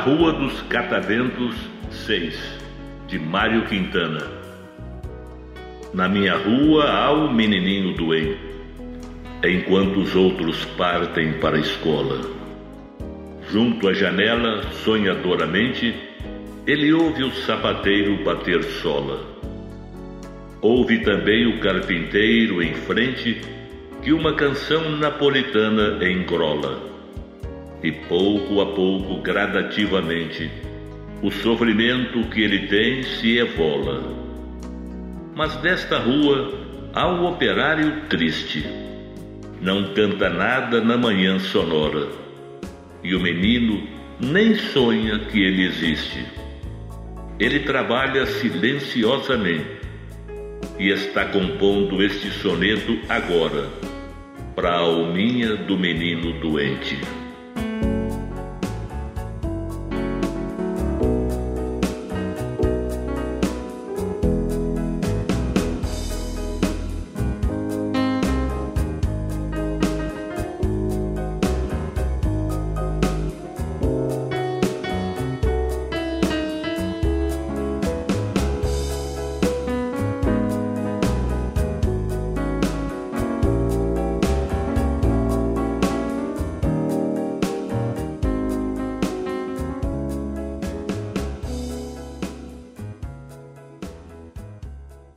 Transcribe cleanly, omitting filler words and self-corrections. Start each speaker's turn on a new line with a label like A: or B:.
A: Rua dos Cataventos 6, de Mário Quintana. Na minha rua há um menininho doente, enquanto os outros partem para a escola. Junto à janela, sonhadoramente, ele ouve o sapateiro bater sola. Ouve também o carpinteiro em frente, que uma canção napolitana engrola. E pouco a pouco, gradativamente, o sofrimento que ele tem se evola. Mas desta rua há um operário triste. Não canta nada na manhã sonora. E o menino nem sonha que ele existe. Ele trabalha silenciosamente e está compondo este soneto agora, para a alminha do menino doente.